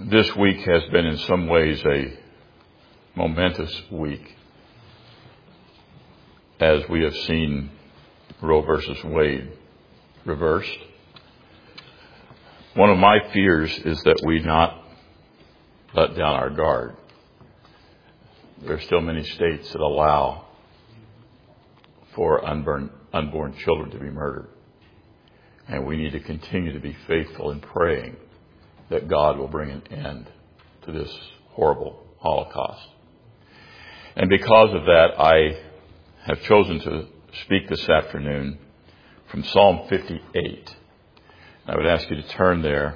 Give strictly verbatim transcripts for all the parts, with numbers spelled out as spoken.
This week has been in some ways a momentous week as we have seen Roe versus Wade reversed. One of my fears is that we not let down our guard. There are still many states that allow for unborn, unborn children to be murdered. And we need to continue to be faithful in praying that God will bring an end to this horrible Holocaust. And because of that, I have chosen to speak this afternoon from Psalm fifty-eight. I would ask you to turn there.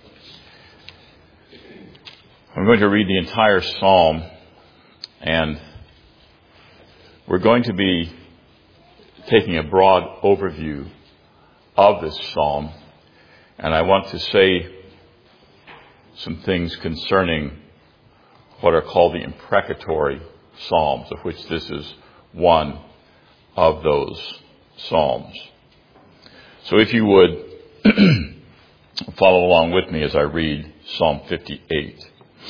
I'm going to read the entire psalm, and we're going to be taking a broad overview of this psalm, and I want to say some things concerning what are called the imprecatory psalms, of which this is one of those psalms. So if you would follow along with me as I read Psalm fifty-eight.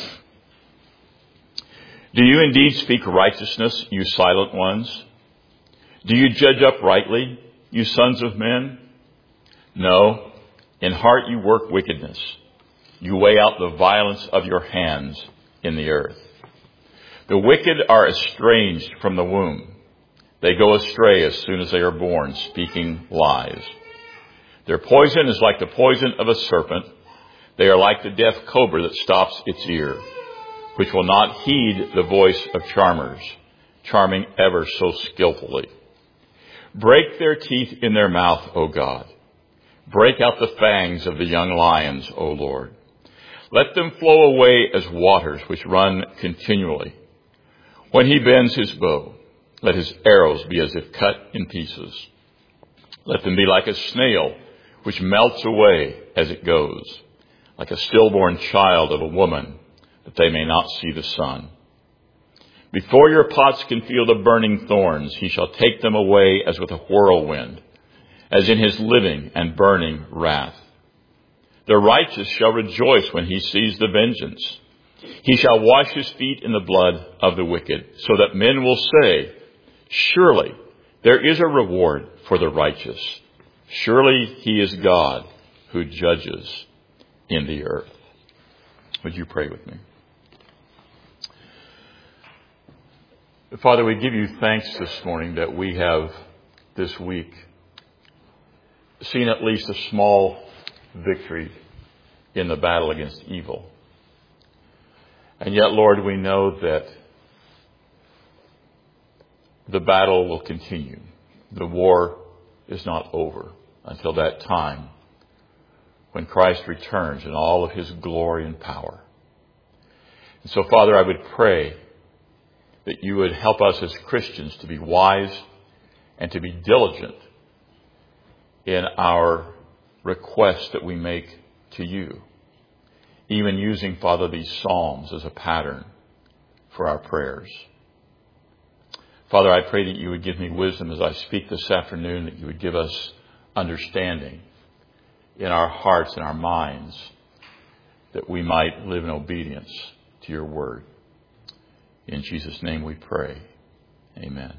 Do you indeed speak righteousness, you silent ones? Do you judge uprightly, you sons of men? No, in heart you work wickedness. You weigh out the violence of your hands in the earth. The wicked are estranged from the womb. They go astray as soon as they are born, speaking lies. Their poison is like the poison of a serpent. They are like the deaf cobra that stops its ear, which will not heed the voice of charmers, charming ever so skillfully. Break their teeth in their mouth, O God. Break out the fangs of the young lions, O Lord. Let them flow away as waters which run continually. When he bends his bow, let his arrows be as if cut in pieces. Let them be like a snail which melts away as it goes, like a stillborn child of a woman, that they may not see the sun. Before your pots can feel the burning thorns, he shall take them away as with a whirlwind, as in his living and burning wrath. The righteous shall rejoice when he sees the vengeance. He shall wash his feet in the blood of the wicked, so that men will say, surely there is a reward for the righteous. Surely he is God who judges in the earth. Would you pray with me? Father, we give you thanks this morning that we have this week seen at least a small victory in the battle against evil. And yet, Lord, we know that the battle will continue. The war is not over until that time when Christ returns in all of his glory and power. And so, Father, I would pray that you would help us as Christians to be wise and to be diligent in our requests that we make to you, even using, Father, these psalms as a pattern for our prayers. Father, I pray that you would give me wisdom as I speak this afternoon, that you would give us understanding in our hearts and our minds, that we might live in obedience to your word. In Jesus' name we pray. Amen.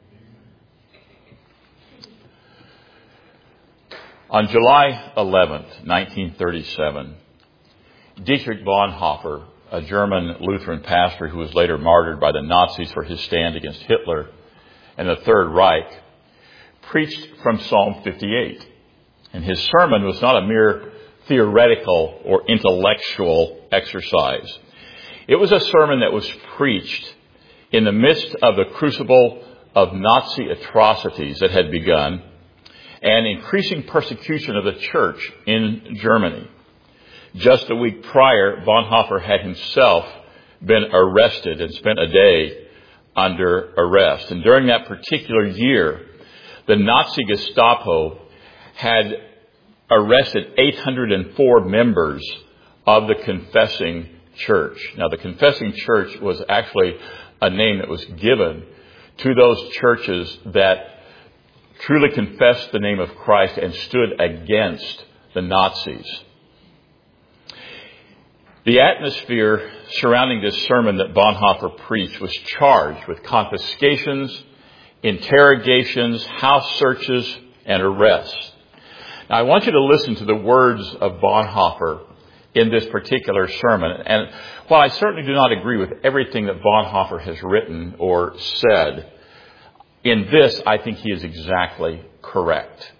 On July eleventh, nineteen thirty-seven, Dietrich Bonhoeffer, a German Lutheran pastor who was later martyred by the Nazis for his stand against Hitler and the Third Reich, preached from Psalm fifty-eight. And his sermon was not a mere theoretical or intellectual exercise. It was a sermon that was preached in the midst of the crucible of Nazi atrocities that had begun and increasing persecution of the church in Germany. Just a week prior, Bonhoeffer had himself been arrested and spent a day under arrest. And during that particular year, the Nazi Gestapo had arrested eight hundred four members of the Confessing Church. Now, the Confessing Church was actually a name that was given to those churches that truly confessed the name of Christ and stood against the Nazis. The atmosphere surrounding this sermon that Bonhoeffer preached was charged with confiscations, interrogations, house searches, and arrests. Now, I want you to listen to the words of Bonhoeffer in this particular sermon. And while I certainly do not agree with everything that Bonhoeffer has written or said, in this, I think he is exactly correct.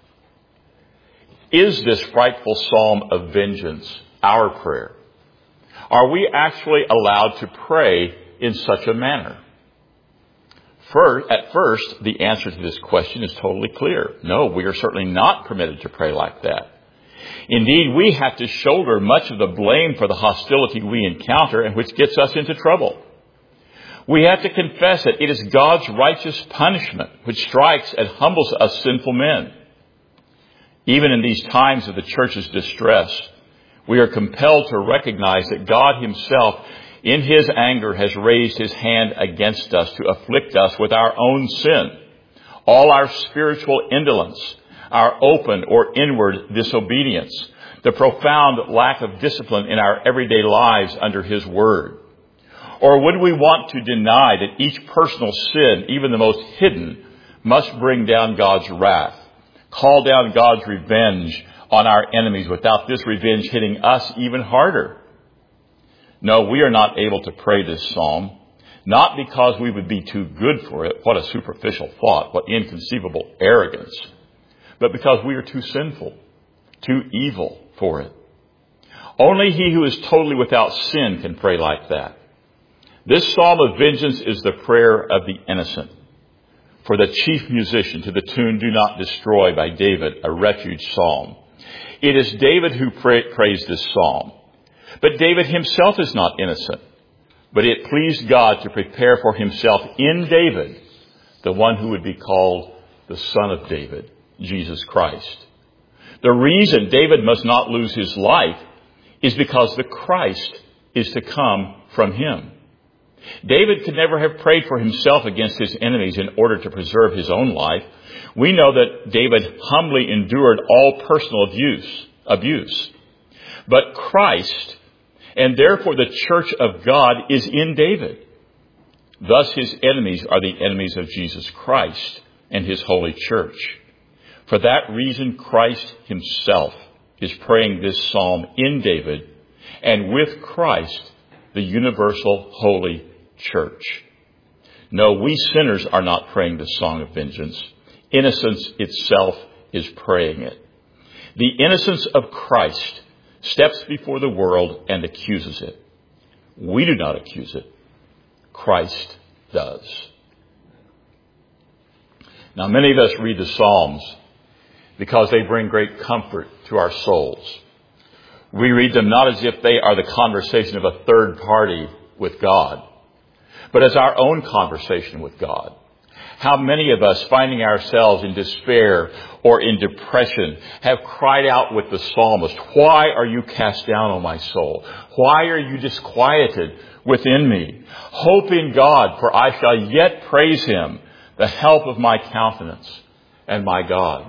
Is this frightful psalm of vengeance our prayer? Are we actually allowed to pray in such a manner? First, at first, the answer to this question is totally clear. No, we are certainly not permitted to pray like that. Indeed, we have to shoulder much of the blame for the hostility we encounter and which gets us into trouble. We have to confess that it is God's righteous punishment which strikes and humbles us sinful men. Even in these times of the church's distress, we are compelled to recognize that God himself, in his anger, has raised his hand against us to afflict us with our own sin, all our spiritual indolence, our open or inward disobedience, the profound lack of discipline in our everyday lives under his word. Or would we want to deny that each personal sin, even the most hidden, must bring down God's wrath, call down God's revenge on our enemies without this revenge hitting us even harder? No, we are not able to pray this psalm, not because we would be too good for it. What a superficial thought, what inconceivable arrogance. But because we are too sinful, too evil for it. Only he who is totally without sin can pray like that. This psalm of vengeance is the prayer of the innocent. For the chief musician to the tune "Do Not Destroy" by David, a refuge psalm. It is David who pray, prays this psalm. But David himself is not innocent. But it pleased God to prepare for himself in David the one who would be called the Son of David, Jesus Christ. The reason David must not lose his life is because the Christ is to come from him. David could never have prayed for himself against his enemies in order to preserve his own life. We know that David humbly endured all personal abuse, abuse. But Christ, and therefore the church of God, is in David. Thus his enemies are the enemies of Jesus Christ and his holy church. For that reason, Christ himself is praying this psalm in David, and with Christ, the universal holy church. No, we sinners are not praying the song of vengeance. Innocence itself is praying it. The innocence of Christ steps before the world and accuses it. We do not accuse it. Christ does. Now, many of us read the Psalms because they bring great comfort to our souls. We read them not as if they are the conversation of a third party with God, but as our own conversation with God. How many of us, finding ourselves in despair or in depression, have cried out with the psalmist, "Why are you cast down, O my soul? Why are you disquieted within me? Hope in God, for I shall yet praise him, the help of my countenance and my God."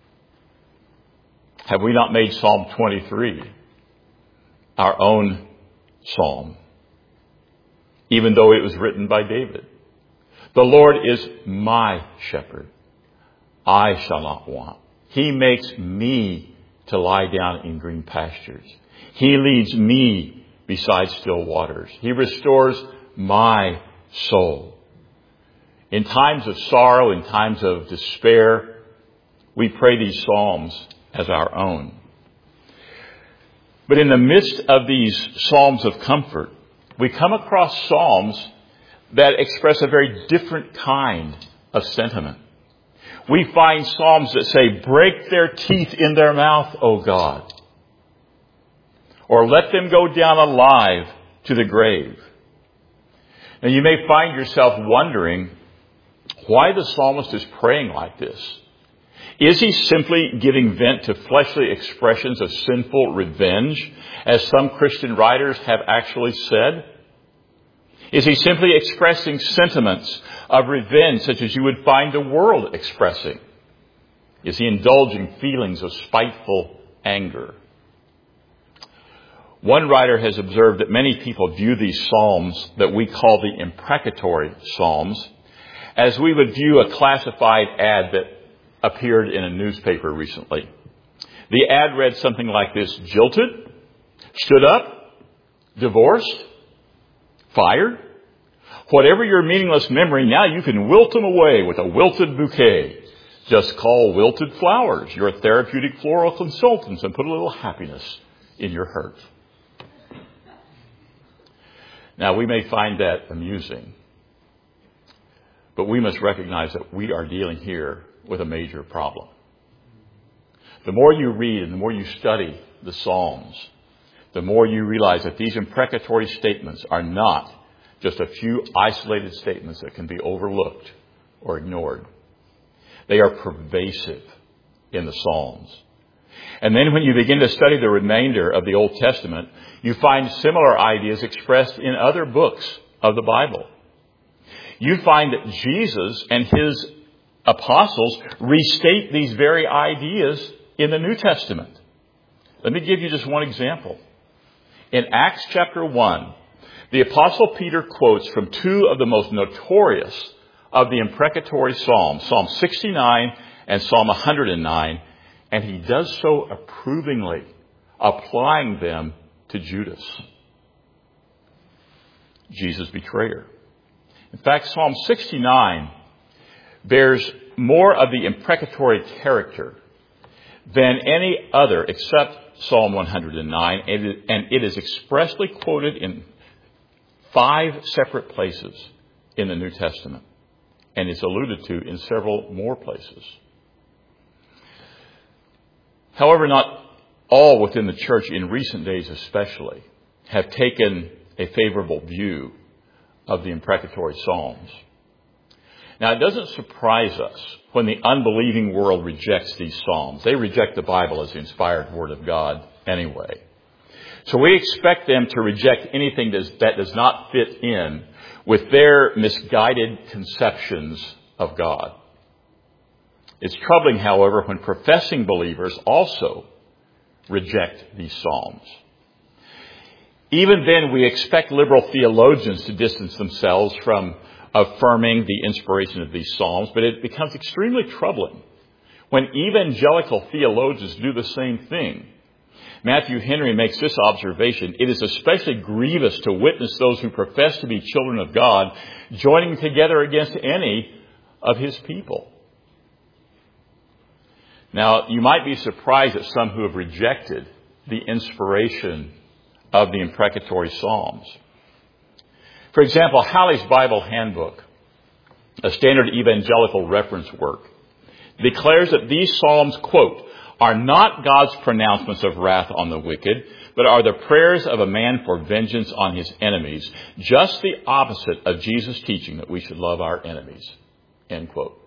Have we not made Psalm twenty-three our own psalm, even though it was written by David? The Lord is my shepherd. I shall not want. He makes me to lie down in green pastures. He leads me beside still waters. He restores my soul. In times of sorrow, in times of despair, we pray these psalms as our own. But in the midst of these psalms of comfort, we come across psalms that express a very different kind of sentiment. We find psalms that say, "Break their teeth in their mouth, O God," or "Let them go down alive to the grave." And you may find yourself wondering why the psalmist is praying like this. Is he simply giving vent to fleshly expressions of sinful revenge, as some Christian writers have actually said? Is he simply expressing sentiments of revenge such as you would find the world expressing? Is he indulging feelings of spiteful anger? One writer has observed that many people view these psalms that we call the imprecatory psalms as we would view a classified ad that appeared in a newspaper recently. The ad read something like this: jilted, stood up, divorced, fired. Whatever your meaningless memory, now you can wilt them away with a wilted bouquet. Just call Wilted Flowers, your therapeutic floral consultants, and put a little happiness in your hurt. Now, we may find that amusing, but we must recognize that we are dealing here with a major problem. The more you read and the more you study the Psalms, the more you realize that these imprecatory statements are not just a few isolated statements that can be overlooked or ignored. They are pervasive in the Psalms. And then when you begin to study the remainder of the Old Testament, you find similar ideas expressed in other books of the Bible. You find that Jesus and his apostles restate these very ideas in the New Testament. Let me give you just one example. In Acts chapter one, the Apostle Peter quotes from two of the most notorious of the imprecatory Psalms, Psalm sixty-nine and Psalm one hundred nine, and he does so approvingly, applying them to Judas, Jesus' betrayer. In fact, Psalm sixty-nine bears more of the imprecatory character than any other except Psalm one hundred nine, and it is expressly quoted in five separate places in the New Testament, and is alluded to in several more places. However, not all within the church, in recent days especially, have taken a favorable view of the imprecatory Psalms. Now, it doesn't surprise us when the unbelieving world rejects these Psalms. They reject the Bible as the inspired Word of God anyway. So we expect them to reject anything that does not fit in with their misguided conceptions of God. It's troubling, however, when professing believers also reject these Psalms. Even then, we expect liberal theologians to distance themselves from affirming the inspiration of these Psalms, but it becomes extremely troubling when evangelical theologians do the same thing. Matthew Henry makes this observation: it is especially grievous to witness those who profess to be children of God joining together against any of his people. Now, you might be surprised at some who have rejected the inspiration of the imprecatory Psalms. For example, Halley's Bible Handbook, a standard evangelical reference work, declares that these Psalms, quote, are not God's pronouncements of wrath on the wicked, but are the prayers of a man for vengeance on his enemies, just the opposite of Jesus' teaching that we should love our enemies, end quote.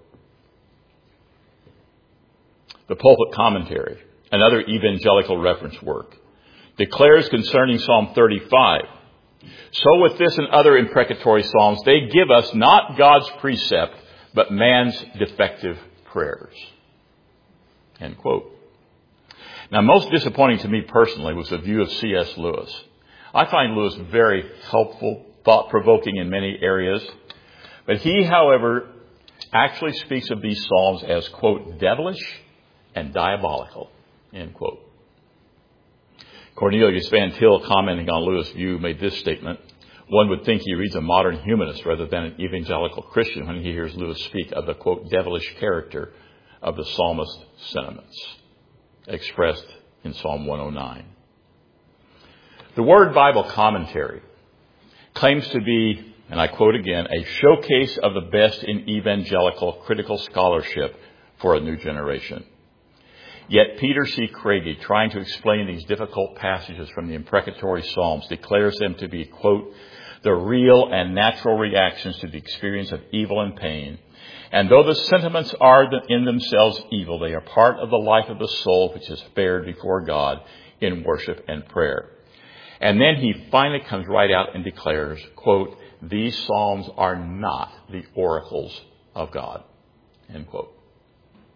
The Pulpit Commentary, another evangelical reference work, declares concerning Psalm thirty-five, so with this and other imprecatory Psalms, they give us not God's precept, but man's defective prayers, end quote. Now, most disappointing to me personally was the view of C S Lewis. I find Lewis very helpful, thought-provoking in many areas. But he, however, actually speaks of these Psalms as, quote, devilish and diabolical, end quote. Cornelius Van Til, commenting on Lewis' view, made this statement: one would think he reads a modern humanist rather than an evangelical Christian when he hears Lewis speak of the, quote, devilish character of the psalmist's sentiments, expressed in Psalm one oh nine. The Word Bible Commentary claims to be, and I quote again, a showcase of the best in evangelical critical scholarship for a new generation. Yet Peter C. Craigie, trying to explain these difficult passages from the imprecatory Psalms, declares them to be, quote, the real and natural reactions to the experience of evil and pain. And though the sentiments are in themselves evil, they are part of the life of the soul which is bared before God in worship and prayer. And then he finally comes right out and declares, quote, these Psalms are not the oracles of God, end quote.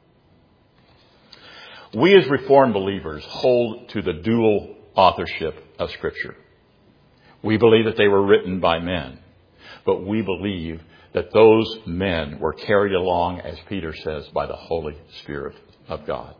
We as Reformed believers hold to the dual authorship of Scripture. We believe that they were written by men, but we believe that those men were carried along, as Peter says, by the Holy Spirit of God.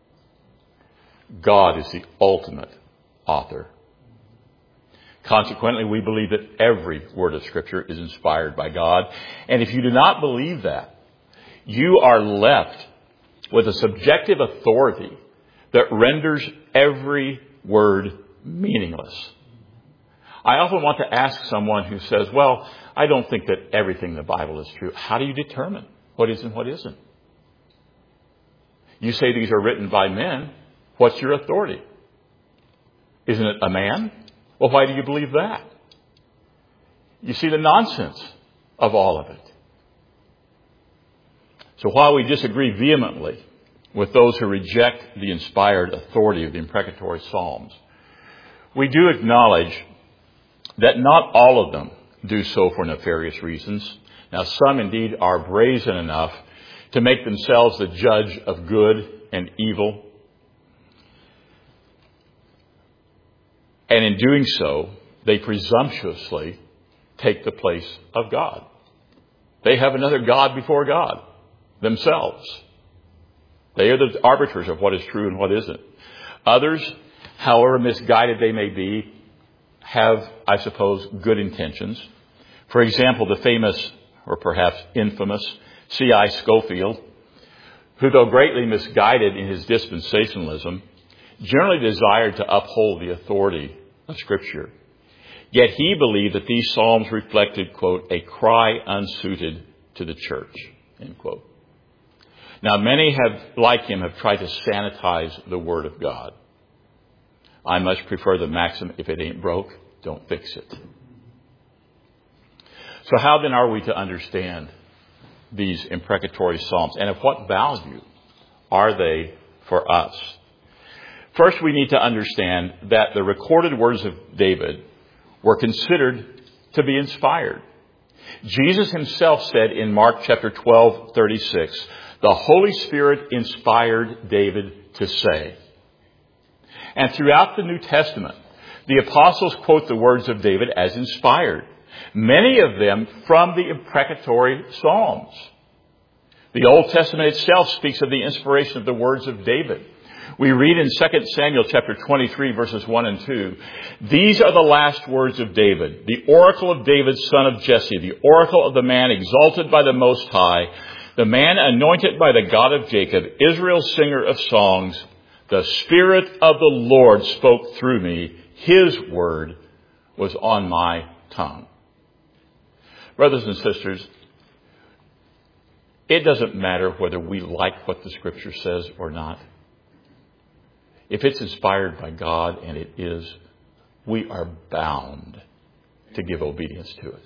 God is the ultimate author. Consequently, we believe that every word of Scripture is inspired by God. And if you do not believe that, you are left with a subjective authority that renders every word meaningless. I often want to ask someone who says, well, I don't think that everything in the Bible is true. How do you determine what is and what isn't? You say these are written by men. What's your authority? Isn't it a man? Well, why do you believe that? You see the nonsense of all of it. So while we disagree vehemently with those who reject the inspired authority of the imprecatory Psalms, we do acknowledge that not all of them do so for nefarious reasons. Now, some indeed are brazen enough to make themselves the judge of good and evil. And in doing so, they presumptuously take the place of God. They have another God before God themselves. They are the arbiters of what is true and what isn't. Others, however misguided they may be, have, I suppose, good intentions. For example, the famous, or perhaps infamous, C I Scofield, who, though greatly misguided in his dispensationalism, generally desired to uphold the authority of Scripture. Yet he believed that these Psalms reflected, quote, a cry unsuited to the church, end quote. Now, many have, like him, have tried to sanitize the Word of God. I much prefer the maxim, if it ain't broke, don't fix it. So how then are we to understand these imprecatory Psalms? And of what value are they for us? First, we need to understand that the recorded words of David were considered to be inspired. Jesus himself said in Mark chapter twelve, thirty-six, the Holy Spirit inspired David to say. And throughout the New Testament, the apostles quote the words of David as inspired, many of them from the imprecatory Psalms. The Old Testament itself speaks of the inspiration of the words of David. We read in Second Samuel chapter twenty-three, verses one and two, these are the last words of David, the oracle of David, son of Jesse, the oracle of the man exalted by the Most High, the man anointed by the God of Jacob, Israel's singer of songs. The Spirit of the Lord spoke through me. His word was on my tongue. Brothers and sisters, it doesn't matter whether we like what the Scripture says or not. If it's inspired by God, and it is, we are bound to give obedience to it.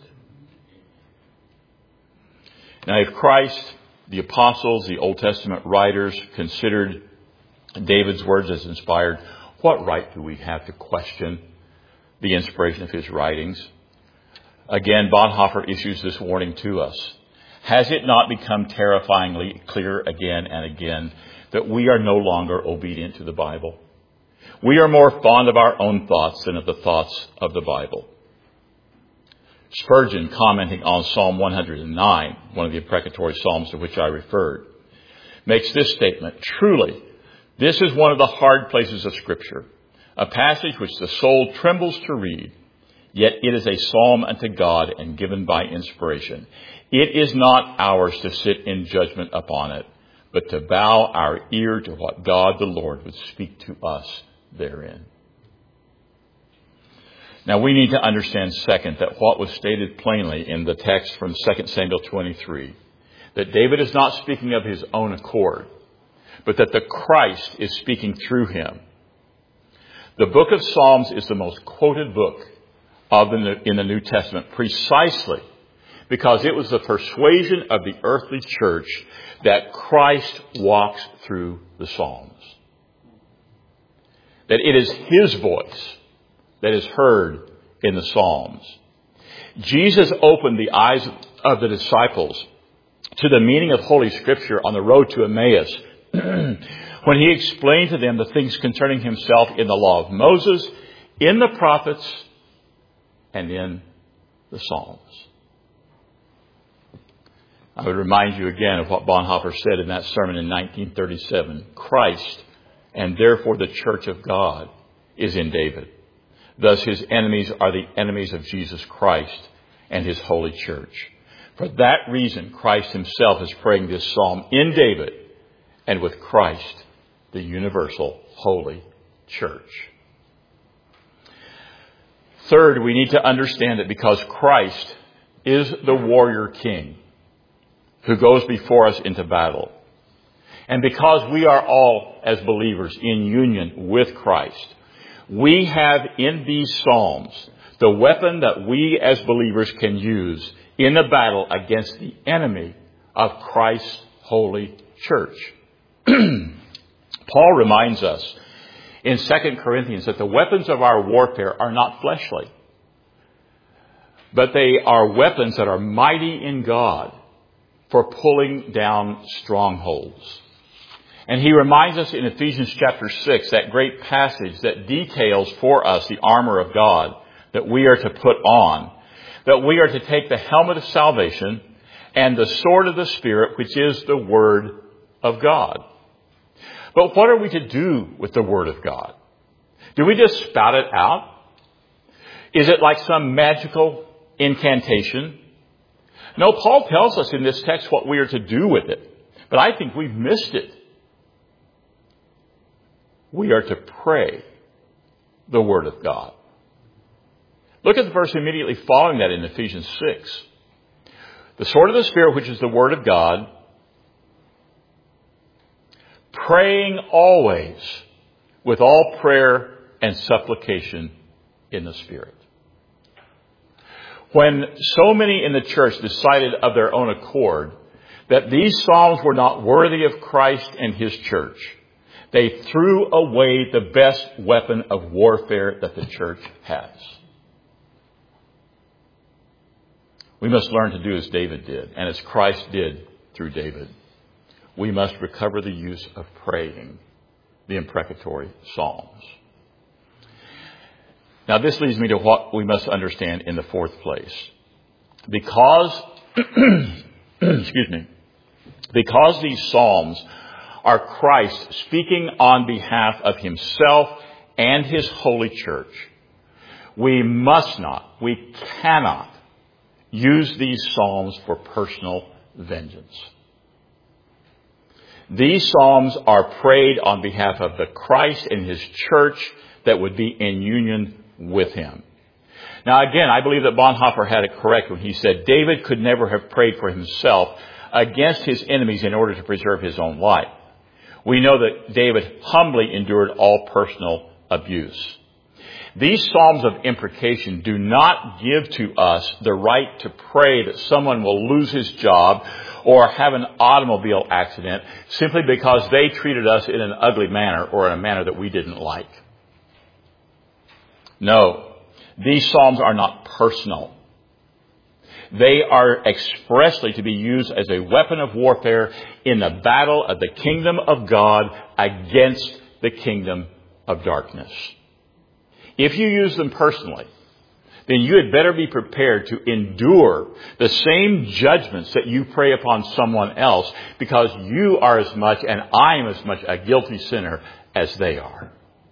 Now, if Christ, the apostles, the Old Testament writers considered David's words as inspired, what right do we have to question the inspiration of his writings? Again, Bonhoeffer issues this warning to us. Has it not become terrifyingly clear again and again that we are no longer obedient to the Bible? We are more fond of our own thoughts than of the thoughts of the Bible. Spurgeon, commenting on Psalm one hundred nine, one of the imprecatory Psalms to which I referred, makes this statement, truly, this is one of the hard places of Scripture, a passage which the soul trembles to read, yet it is a psalm unto God and given by inspiration. It is not ours to sit in judgment upon it, but to bow our ear to what God the Lord would speak to us therein. Now we need to understand, second, that what was stated plainly in the text from Second Samuel twenty-three, that David is not speaking of his own accord, but that the Christ is speaking through him. The book of Psalms is the most quoted book of the, in the New Testament, precisely because it was the persuasion of the earthly church that Christ walks through the Psalms. That it is his voice that is heard in the Psalms. Jesus opened the eyes of the disciples to the meaning of Holy Scripture on the road to Emmaus when he explained to them the things concerning himself in the law of Moses, in the prophets and in the Psalms. I would remind you again of what Bonhoeffer said in that sermon in nineteen thirty-seven. Christ, and therefore the church of God, is in David. Thus his enemies are the enemies of Jesus Christ and his holy church. For that reason, Christ himself is praying this psalm in David, and with Christ, the universal holy church. Third, we need to understand that because Christ is the warrior king who goes before us into battle, and because we are all, as believers, in union with Christ, we have in these psalms the weapon that we as believers can use in the battle against the enemy of Christ's holy church. Paul reminds us in Second Corinthians that the weapons of our warfare are not fleshly, but they are weapons that are mighty in God for pulling down strongholds. And he reminds us in Ephesians chapter six, that great passage that details for us the armor of God that we are to put on, that we are to take the helmet of salvation and the sword of the Spirit, which is the Word of God. But what are we to do with the Word of God? Do we just spout it out? Is it like some magical incantation? No, Paul tells us in this text what we are to do with it. But I think we've missed it. We are to pray the Word of God. Look at the verse immediately following that in Ephesians six. The sword of the Spirit, which is the Word of God, praying always with all prayer and supplication in the Spirit. When so many in the church decided of their own accord that these psalms were not worthy of Christ and his church, they threw away the best weapon of warfare that the church has. We must learn to do as David did, and as Christ did through David. We must recover the use of praying the imprecatory psalms. Now, this leads me to what we must understand in the fourth place. Because, excuse me, because these psalms are Christ speaking on behalf of himself and his holy church, we must not, we cannot use these psalms for personal vengeance. These psalms are prayed on behalf of the Christ and his church that would be in union with him. Now again, I believe that Bonhoeffer had it correct when he said David could never have prayed for himself against his enemies in order to preserve his own life. We know that David humbly endured all personal abuse. These psalms of imprecation do not give to us the right to pray that someone will lose his job or have an automobile accident simply because they treated us in an ugly manner or in a manner that we didn't like. No, these psalms are not personal. They are expressly to be used as a weapon of warfare in the battle of the kingdom of God against the kingdom of darkness. If you use them personally, then you had better be prepared to endure the same judgments that you pray upon someone else, because you are as much, and I am as much, a guilty sinner as they are.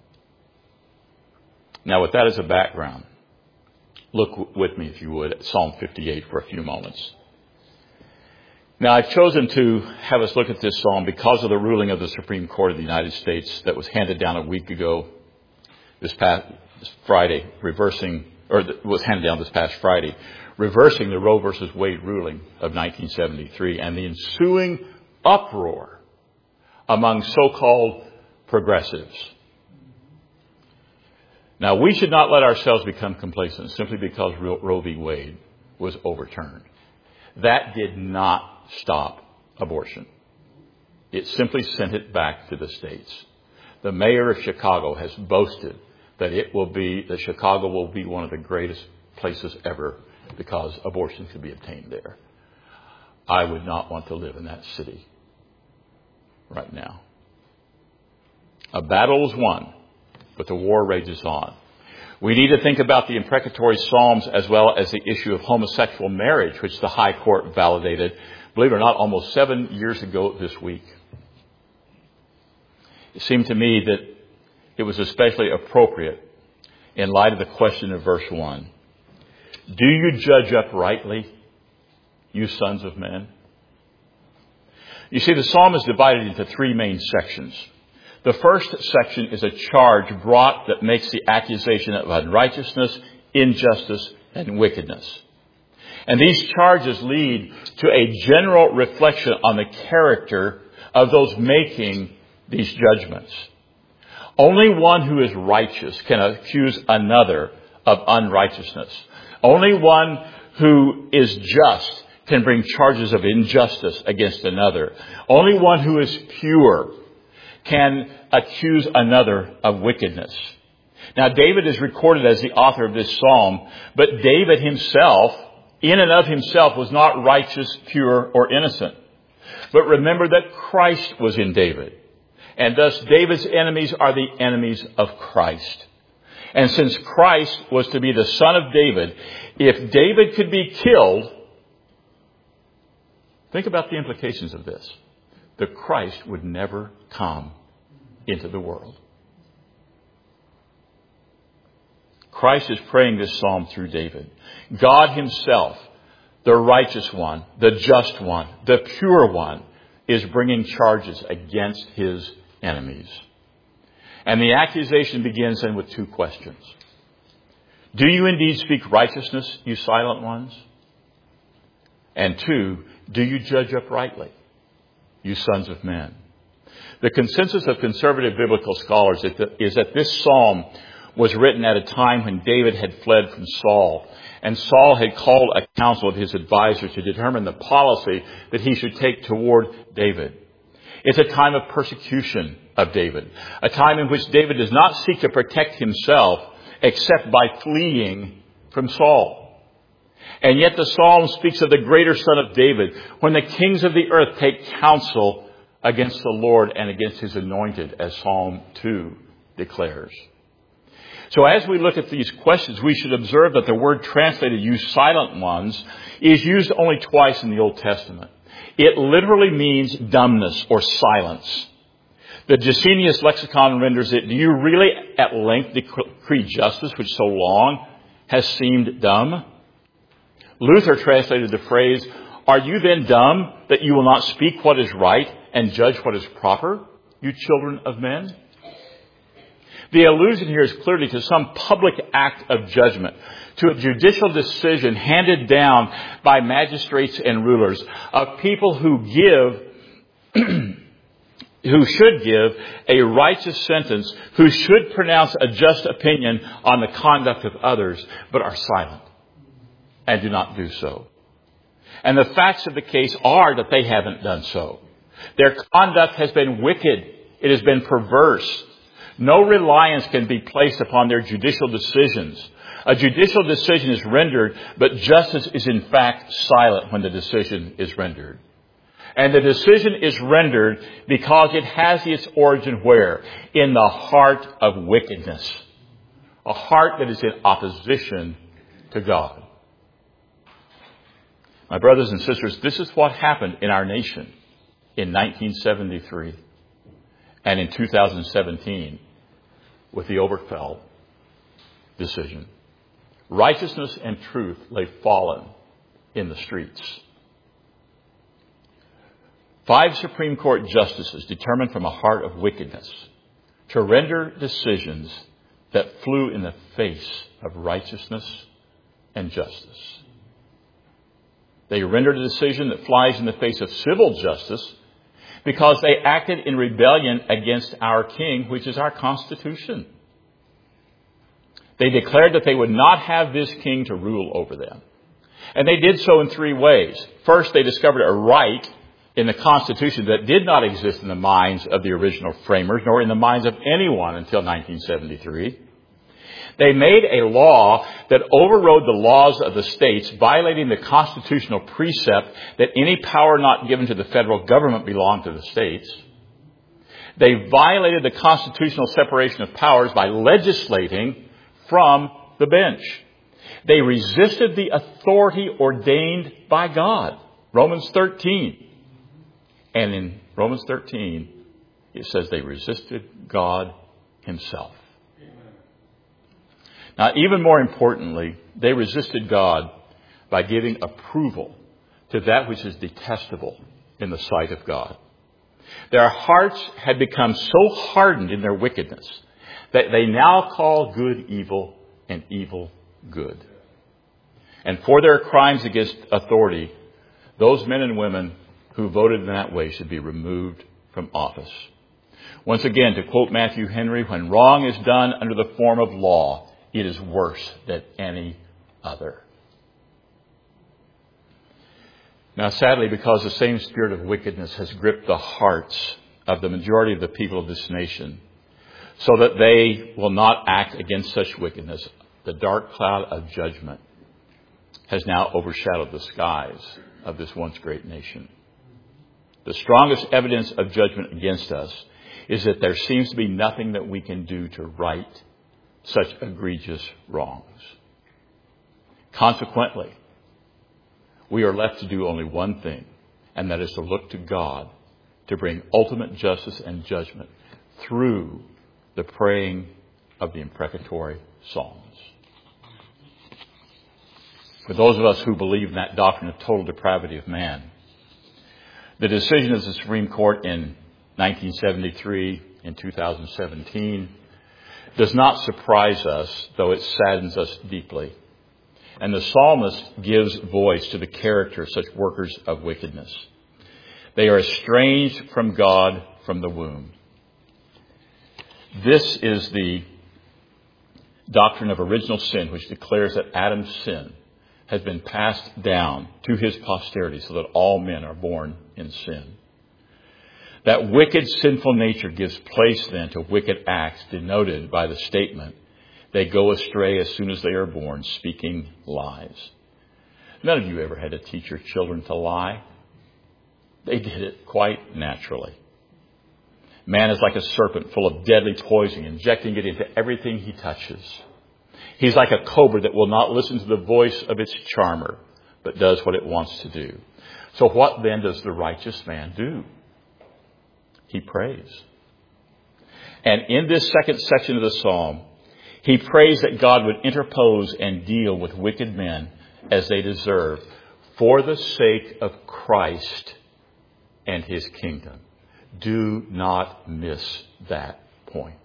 Now, with that as a background, look with me, if you would, at Psalm fifty-eight for a few moments. Now, I've chosen to have us look at this psalm because of the ruling of the Supreme Court of the United States that was handed down a week ago, this past Friday, reversing, or was handed down this past Friday, reversing the Roe versus Wade ruling of nineteen seventy-three and the ensuing uproar among so-called progressives. Now, we should not let ourselves become complacent simply because Roe v. Wade was overturned. That did not stop abortion. It simply sent it back to the states. The mayor of Chicago has boasted that it will be, that Chicago will be one of the greatest places ever because abortion could be obtained there. I would not want to live in that city right now. A battle is won, but the war rages on. We need to think about the imprecatory Psalms as well as the issue of homosexual marriage, which the High Court validated, believe it or not, almost seven years ago this week. It seemed to me that it was especially appropriate in light of the question of verse one. Do you judge uprightly, you sons of men? You see, the psalm is divided into three main sections. The first section is a charge brought that makes the accusation of unrighteousness, injustice, and wickedness. And these charges lead to a general reflection on the character of those making these judgments. Only one who is righteous can accuse another of unrighteousness. Only one who is just can bring charges of injustice against another. Only one who is pure can accuse another of wickedness. Now, David is recorded as the author of this psalm, but David himself, in and of himself, was not righteous, pure, or innocent. But remember that Christ was in David. And thus David's enemies are the enemies of Christ. And since Christ was to be the son of David, if David could be killed, think about the implications of this. The Christ would never come into the world. Christ is praying this psalm through David. God himself, the righteous one, the just one, the pure one, is bringing charges against his enemies. And the accusation begins then with two questions. Do you indeed speak righteousness, you silent ones? And two, do you judge uprightly, you sons of men? The consensus of conservative biblical scholars is that this psalm was written at a time when David had fled from Saul, and Saul had called a council of his advisors to determine the policy that he should take toward David. It's a time of persecution of David, a time in which David does not seek to protect himself except by fleeing from Saul. And yet the psalm speaks of the greater Son of David when the kings of the earth take counsel against the Lord and against his anointed, as Psalm two declares. So as we look at these questions, we should observe that the word translated, you silent ones, is used only twice in the Old Testament. It literally means dumbness or silence. The Gesenius lexicon renders it, do you really at length decree justice which so long has seemed dumb? Luther translated the phrase, are you then dumb that you will not speak what is right and judge what is proper, you children of men? The allusion here is clearly to some public act of judgment, to a judicial decision handed down by magistrates and rulers of people who give, who should give a righteous sentence, who should pronounce a just opinion on the conduct of others, but are silent and do not do so. And the facts of the case are that they haven't done so. Their conduct has been wicked. It has been perverse. No reliance can be placed upon their judicial decisions. A judicial decision is rendered, but justice is in fact silent when the decision is rendered. And the decision is rendered because it has its origin where? In the heart of wickedness. A heart that is in opposition to God. My brothers and sisters, this is what happened in our nation in nineteen seventy-three and in two thousand seventeen with the Obergefell decision. Righteousness and truth lay fallen in the streets. Five Supreme Court justices determined from a heart of wickedness to render decisions that flew in the face of righteousness and justice. They rendered a decision that flies in the face of civil justice because they acted in rebellion against our king, which is our Constitution. They declared that they would not have this king to rule over them. And they did so in three ways. First, they discovered a right in the Constitution that did not exist in the minds of the original framers, nor in the minds of anyone until nineteen seventy-three. They made a law that overrode the laws of the states, violating the constitutional precept that any power not given to the federal government belonged to the states. They violated the constitutional separation of powers by legislating from the bench. They resisted the authority ordained by God. Romans thirteen. And in Romans thirteen, it says they resisted God himself. Now, even more importantly, they resisted God by giving approval to that which is detestable in the sight of God. Their hearts had become so hardened in their wickedness that they now call good evil and evil good. And for their crimes against authority, those men and women who voted in that way should be removed from office. Once again, to quote Matthew Henry, when wrong is done under the form of law, it is worse than any other. Now, sadly, because the same spirit of wickedness has gripped the hearts of the majority of the people of this nation, so that they will not act against such wickedness, the dark cloud of judgment has now overshadowed the skies of this once great nation. The strongest evidence of judgment against us is that there seems to be nothing that we can do to right such egregious wrongs. Consequently, we are left to do only one thing, and that is to look to God to bring ultimate justice and judgment through the praying of the imprecatory Psalms. For those of us who believe in that doctrine of total depravity of man, the decision of the Supreme Court in nineteen seventy-three and two thousand seventeen does not surprise us, though it saddens us deeply. And the psalmist gives voice to the character of such workers of wickedness. They are estranged from God from the womb. This is the doctrine of original sin, which declares that Adam's sin has been passed down to his posterity so that all men are born in sin. That wicked, sinful nature gives place then to wicked acts denoted by the statement, they go astray as soon as they are born, speaking lies. None of you ever had to teach your children to lie. They did it quite naturally. Man is like a serpent full of deadly poison, injecting it into everything he touches. He's like a cobra that will not listen to the voice of its charmer, but does what it wants to do. So what then does the righteous man do? He prays. And in this second section of the psalm, he prays that God would interpose and deal with wicked men as they deserve for the sake of Christ and his kingdom. Do not miss that point.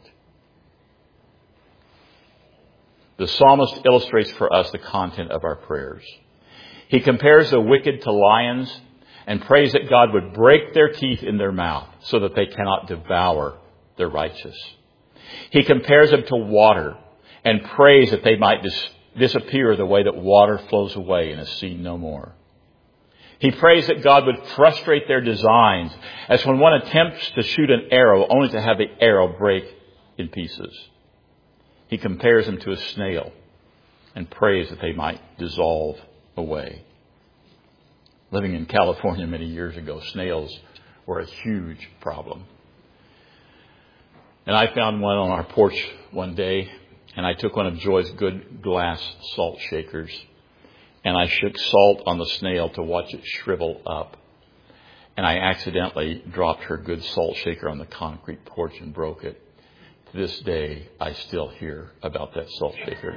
The psalmist illustrates for us the content of our prayers. He compares the wicked to lions and prays that God would break their teeth in their mouth so that they cannot devour the righteous. He compares them to water and prays that they might dis- disappear the way that water flows away and is seen no more. He prays that God would frustrate their designs, as when one attempts to shoot an arrow only to have the arrow break in pieces. He compares them to a snail and prays that they might dissolve away. Living in California many years ago, snails were a huge problem. And I found one on our porch one day, and I took one of Joy's good glass salt shakers, and I shook salt on the snail to watch it shrivel up. And I accidentally dropped her good salt shaker on the concrete porch and broke it. To this day, I still hear about that salt shaker.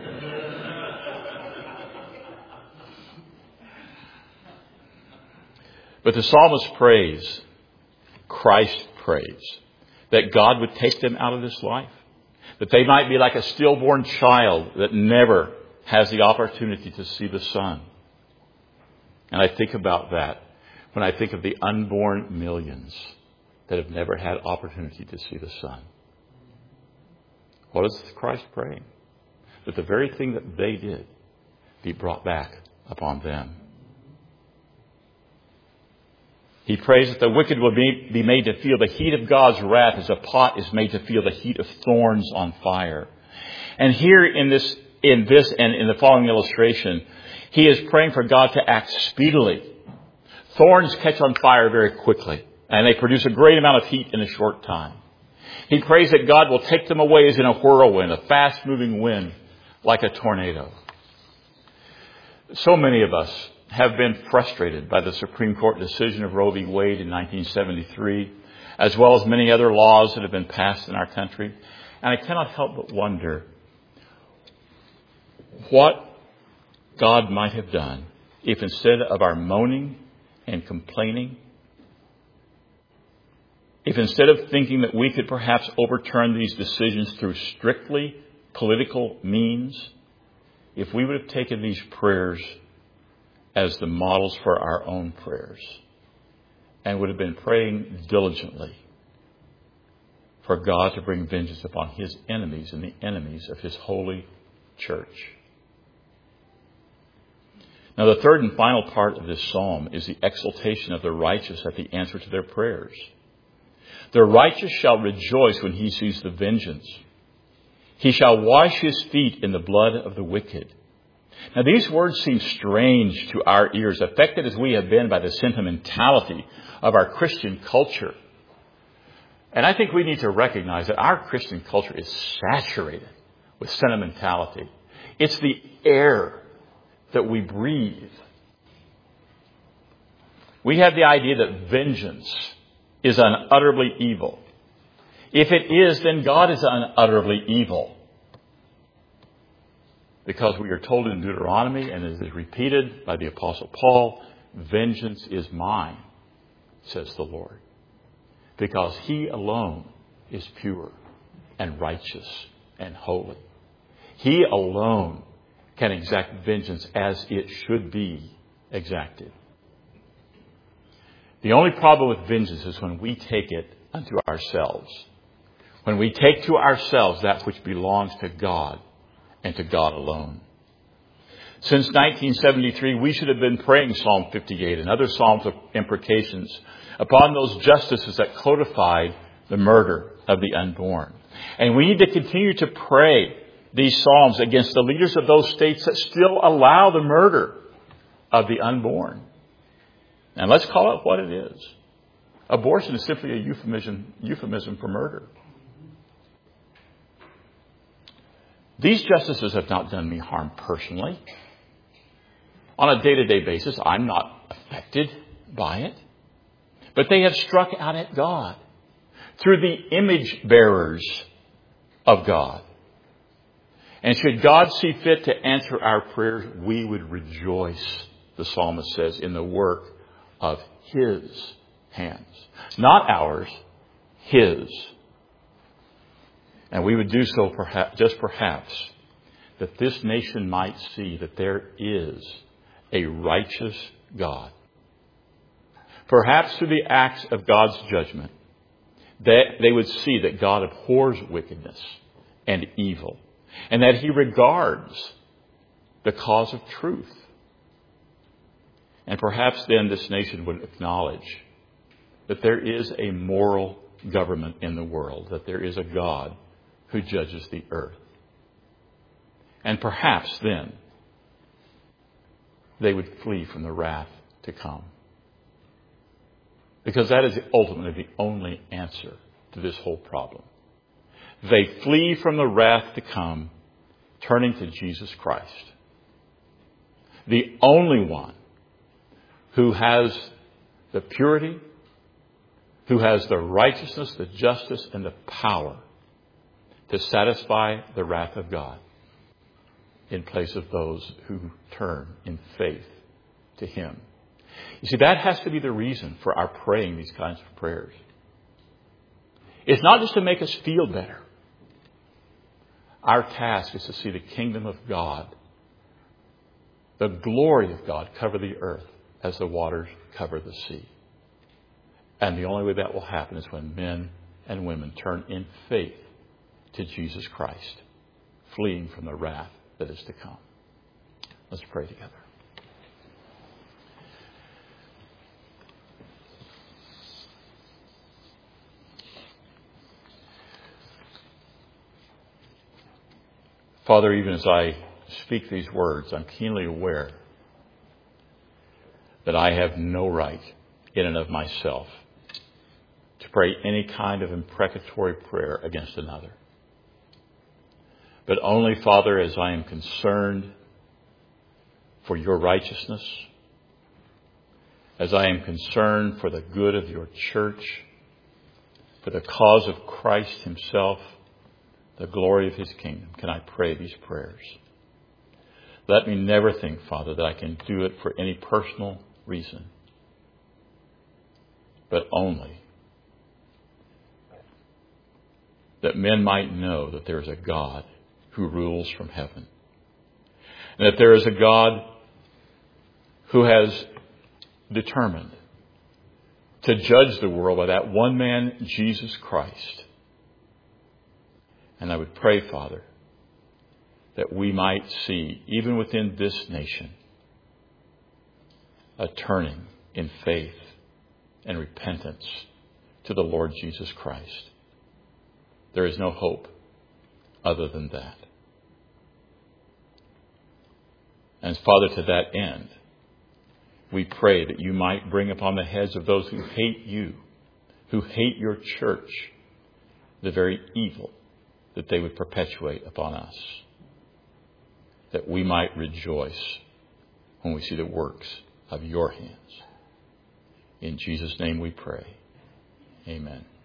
But the psalmist prays, Christ prays, that God would take them out of this life, that they might be like a stillborn child that never has the opportunity to see the sun. And I think about that when I think of the unborn millions that have never had opportunity to see the sun. What is Christ praying? That the very thing that they did be brought back upon them. He prays that the wicked will be made to feel the heat of God's wrath as a pot is made to feel the heat of thorns on fire. And here in this, in this and in the following illustration, he is praying for God to act speedily. Thorns catch on fire very quickly, and they produce a great amount of heat in a short time. He prays that God will take them away as in a whirlwind, a fast-moving wind like a tornado. So many of us have been frustrated by the Supreme Court decision of Roe v. Wade in nineteen seventy-three, as well as many other laws that have been passed in our country. And I cannot help but wonder what God might have done if instead of our moaning and complaining, if instead of thinking that we could perhaps overturn these decisions through strictly political means, if we would have taken these prayers as the models for our own prayers and would have been praying diligently for God to bring vengeance upon his enemies and the enemies of his holy church. Now, the third and final part of this psalm is the exaltation of the righteous at the answer to their prayers. The righteous shall rejoice when he sees the vengeance. He shall wash his feet in the blood of the wicked. Now, these words seem strange to our ears, affected as we have been by the sentimentality of our Christian culture. And I think we need to recognize that our Christian culture is saturated with sentimentality. It's the air that we breathe. We have the idea that vengeance is unutterably evil. If it is, then God is unutterably evil. Because we are told in Deuteronomy, and it is repeated by the Apostle Paul, vengeance is mine, says the Lord. Because he alone is pure and righteous and holy. He alone can exact vengeance as it should be exacted. The only problem with vengeance is when we take it unto ourselves. When we take to ourselves that which belongs to God and to God alone. Since nineteen seventy-three, we should have been praying Psalm fifty-eight and other psalms of imprecations upon those justices that codified the murder of the unborn. And we need to continue to pray these psalms against the leaders of those states that still allow the murder of the unborn. And let's call it what it is. Abortion is simply a euphemism, euphemism for murder. These justices have not done me harm personally. On a day-to-day basis, I'm not affected by it. But they have struck out at God through the image bearers of God. And should God see fit to answer our prayers, we would rejoice, the psalmist says, in the work of his hands. Not ours, his. And we would do so perhaps, just perhaps that this nation might see that there is a righteous God. Perhaps through the acts of God's judgment, that they would see that God abhors wickedness and evil, and that he regards the cause of truth. And perhaps then this nation would acknowledge that there is a moral government in the world, that there is a God who judges the earth. And perhaps then they would flee from the wrath to come. Because that is ultimately the only answer to this whole problem. They flee from the wrath to come, turning to Jesus Christ. The only one who has the purity, who has the righteousness, the justice, and the power to satisfy the wrath of God in place of those who turn in faith to him. You see, that has to be the reason for our praying these kinds of prayers. It's not just to make us feel better. Our task is to see the kingdom of God, the glory of God, cover the earth as the waters cover the sea. And the only way that will happen is when men and women turn in faith to Jesus Christ, fleeing from the wrath that is to come. Let's pray together. Father, even as I speak these words, I'm keenly aware that I have no right in and of myself to pray any kind of imprecatory prayer against another. but only, Father, as I am concerned for your righteousness, as I am concerned for the good of your church, for the cause of Christ himself, the glory of his kingdom, can I pray these prayers. Let me never think, Father, that I can do it for any personal reason, but only that men might know that there is a God who rules from heaven, and that there is a God who has determined to judge the world by that one man, Jesus Christ. And I would pray, Father, that we might see, even within this nation, a turning in faith and repentance to the Lord Jesus Christ. There is no hope other than that. And Father, to that end, we pray that you might bring upon the heads of those who hate you, who hate your church, the very evil that they would perpetuate upon us, that we might rejoice when we see the works of your hands. In Jesus' name we pray. Amen.